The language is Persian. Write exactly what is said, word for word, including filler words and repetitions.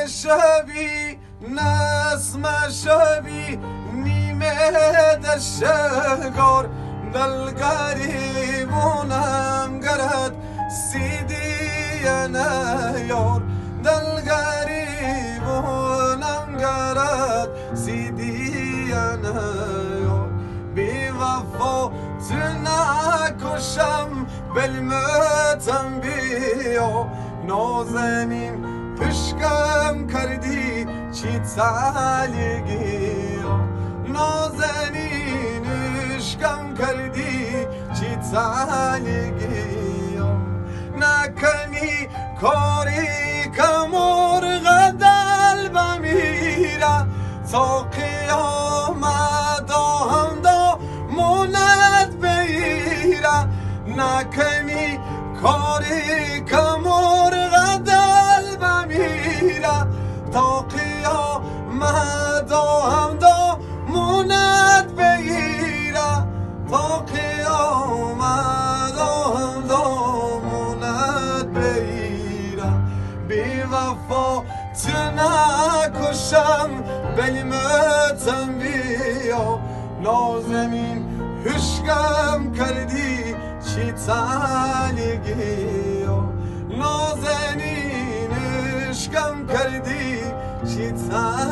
شبی نسم شبی نیمه دشگار دل گریبونم گرد سیدی نیار دل گریبونم گرد سیدی نیار بی وفا تو نکشم بلمتم بیا نازنین پشکم کردی چی تالیگی نازنین عشقم کردی چی تالیگی نکنی کاری که مرغ دل بمیره تا قیامت هم دا موند بگیره نکنی کاری که مرغ دل بمیره تا قیامت هم دا موند بگیره تا قیامت هم دا موند بگیره بی وفا تو نکشم بلمتم بیا نازنین عشقم کردی چی تالیگی نازنین عشقم کردی چی تالیگی